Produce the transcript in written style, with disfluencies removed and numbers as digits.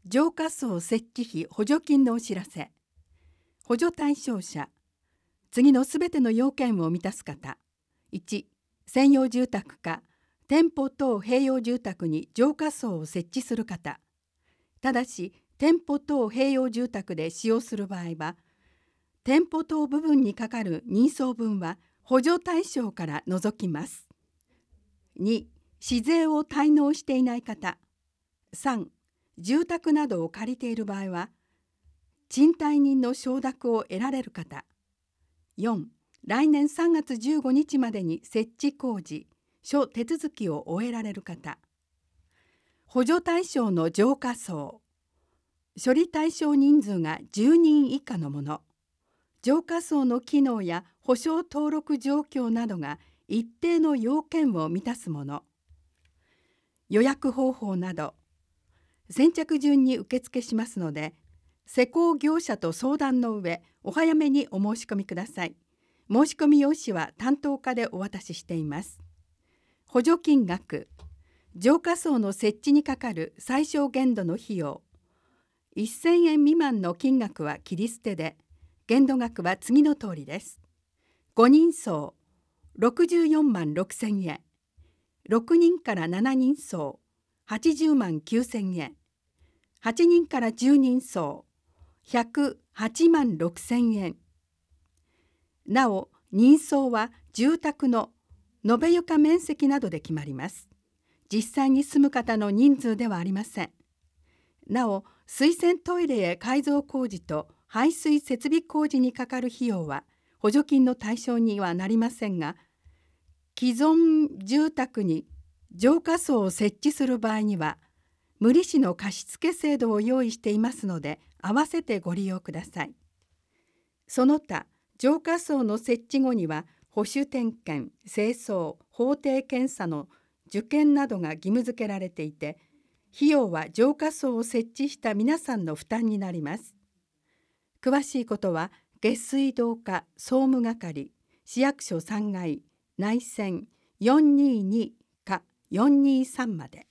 浄化槽設置費補助金のお知らせ。補助対象者。次のすべての要件を満たす方。1、専用住宅か店舗等併用住宅に浄化槽を設置する方。ただし、店舗等併用住宅で使用する場合は、店舗等部分にかかる認証分は補助対象から除きます。2、市税を滞納していない方。3、住宅などを借りている場合は、賃貸人の承諾を得られる方。4、来年3月15日までに設置工事、諸手続きを終えられる方。補助対象の浄化槽。処理対象人数が10人以下のもの。浄化槽の機能や保証登録状況などが一定の要件を満たすもの。予約方法など。先着順に受付しますので、施工業者と相談の上、お早めにお申し込みください。申し込み用紙は担当課でお渡ししています。補助金額。浄化槽の設置にかかる最小限度の費用。1000円未満の金額は切り捨てで、限度額は次の通りです。5人層、64万6000円。6人から7人層、80万9000円。8人から10人層、108万6000円。なお、人相は住宅の延べ床面積などで決まります。実際に住む方の人数ではありません。なお、水洗トイレへ改造工事と排水設備工事にかかる費用は補助金の対象にはなりませんが、既存住宅に浄化槽を設置する場合には、無利子の貸付制度を用意していますので、合わせてご利用ください。その他、浄化槽の設置後には、保守点検、清掃、法定検査の受検などが義務付けられていて、費用は浄化槽を設置した皆さんの負担になります。詳しいことは、下水道課総務係、市役所3階、内線422か423まで。